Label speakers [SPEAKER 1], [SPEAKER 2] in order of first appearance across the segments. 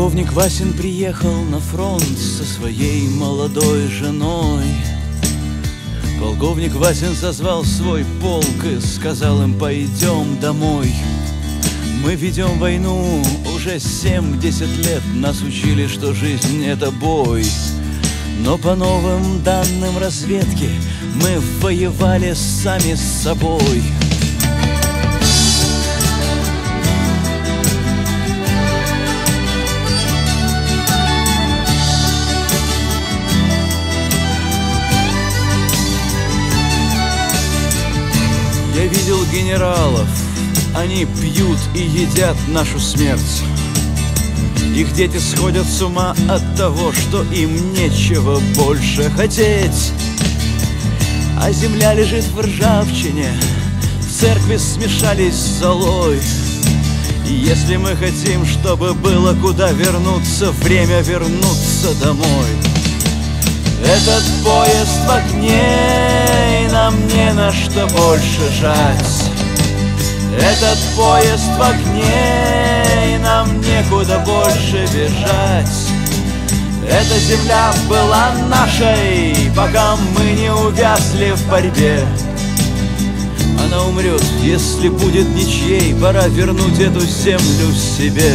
[SPEAKER 1] Полковник Васин приехал на фронт со своей молодой женой. Полковник Васин созвал свой полк и сказал им: пойдем домой. Мы ведем войну уже 7-10 лет, нас учили, что жизнь — это бой. Но по новым данным разведки мы воевали сами с собой. Я видел генералов, они пьют и едят нашу смерть. Их дети сходят с ума от того, что им нечего больше хотеть. А земля лежит в ржавчине, церкви смешались с золой. И если мы хотим, чтобы было куда вернуться, время вернуться домой. Этот поезд в огне, и нам не на что больше жать. Этот поезд в огне, и нам некуда больше бежать. Эта земля была нашей, пока мы не увязли в борьбе. Она умрет, если будет ничьей, пора вернуть эту землю себе.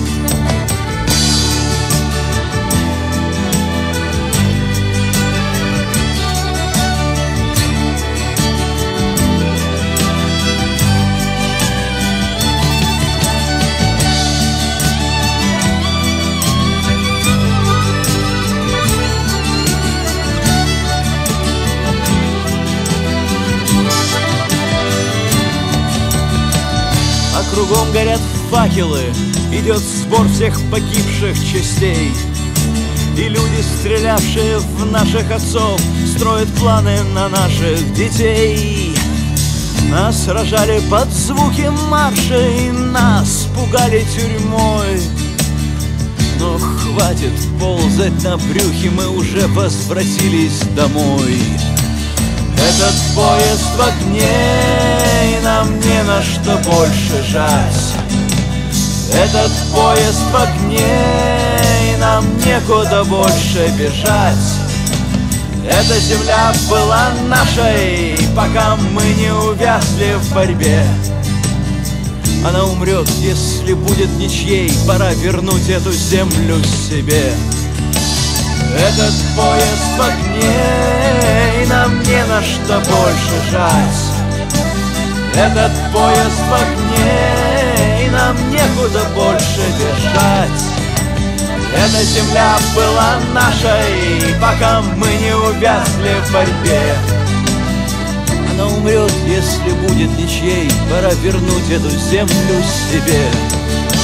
[SPEAKER 1] Кругом горят факелы, идет сбор всех погибших частей. И люди, стрелявшие в наших отцов, строят планы на наших детей. Нас сражали под звуки маршей, нас пугали тюрьмой. Но хватит ползать на брюхе, мы уже возвратились домой. Этот поезд в огне, и нам не на что больше жать. Этот поезд в огне, и нам некуда больше бежать. Эта земля была нашей, пока мы не увязли в борьбе. Она умрет, если будет ничьей, пора вернуть эту землю себе. Этот поезд в огне, и нам не на что больше жать. Этот поезд в огне, и нам некуда больше бежать. Эта земля была нашей, пока мы не увязли в борьбе. Она умрет, если будет ничьей, пора вернуть эту землю себе.